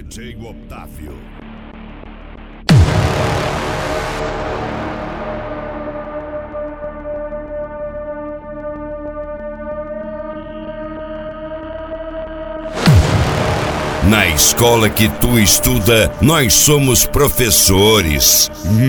DJ Otávio. Na escola que tu estuda, nós somos professores.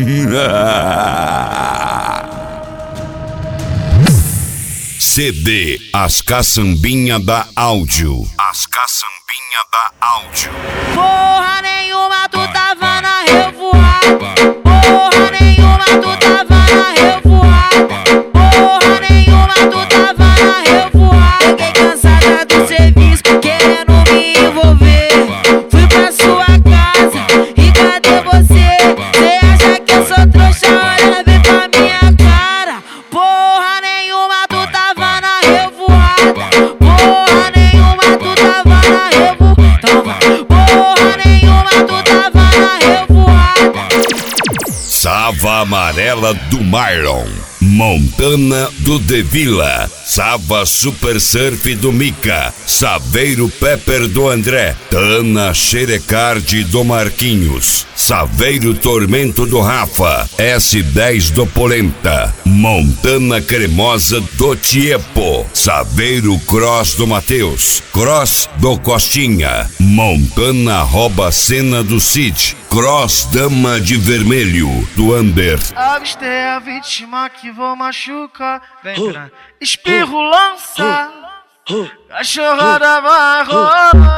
CD As Caçambinha da Áudio. As Caçambinha da Áudio. Porra nenhuma, tu tava na revoada. Porra nenhuma, tu tava na revoada. Porra nenhuma, tu tava na revoada. Fiquei cansada do serviço, querendo me envolver. Fui pra sua casa e cadê você? Cê acha que eu sou trouxa? Olha bem pra minha cara. Porra nenhuma, tu tava na revoada. Porra nenhuma, tu tava na revoada. Porra nenhuma, tu tava na revoada. Sava Amarela do Myron, Montana do Devila, Sava Super Surf do Mica, Saveiro Pepper do André, Tana Xerecard do Marquinhos, Saveiro Tormento do Rafa, S10 do Polenta, Montana Cremosa do Tiepo, Saveiro Cross do Mateus, Cross do Costinha, Montana Rouba Cena do Cid, Cross Dama de Vermelho do Under. Avistei a vítima que vou machucar. Vem pra espirro, lança, cachorrada vai rolar.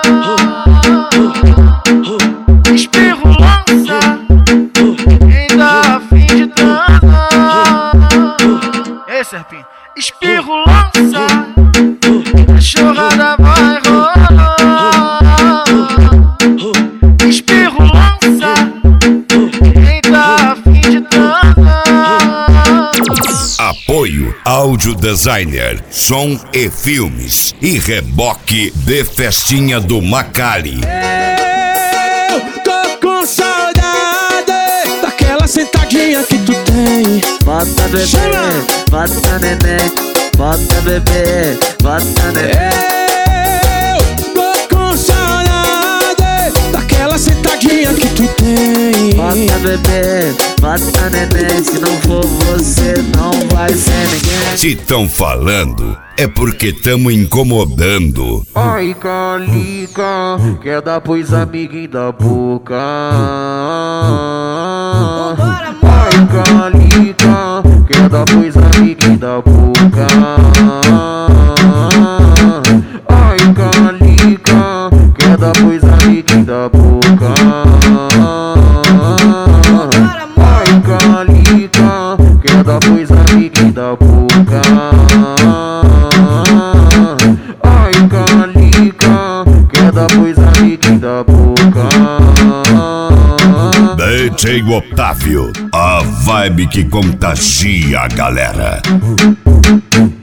Espirro, lança, quem dá a fim de transar. Ei, Serpinho, espirro, lança, cachorrada vai rolar. Espirro, lança, quem dá a fim de transar. Apoio Áudio Designer, Som e Filmes e Reboque de Festinha do Macali. Eu tô com saudade daquela sentadinha que tu tem. Bota bebê, bota neném, bota bebê, bota neném. Eu tô com saudade daquela sentadinha que tu tem. Bota bebê, bota neném. Se não for você, não vai ser ninguém. Se tão falando, é porque tamo incomodando. Ai, Calica, quer dar pros amiguinhos da boca. Ai, Calica, quer dar pros amiguinhos da boca. Ai, Calica, quer dar pros amiguinhos da boca. Ai, Calica, quer dar pros amiguinhos da boca. Ai, Calica, quer dar pros amiguinhos da boca. DJ Otávio, a vibe que contagia a galera.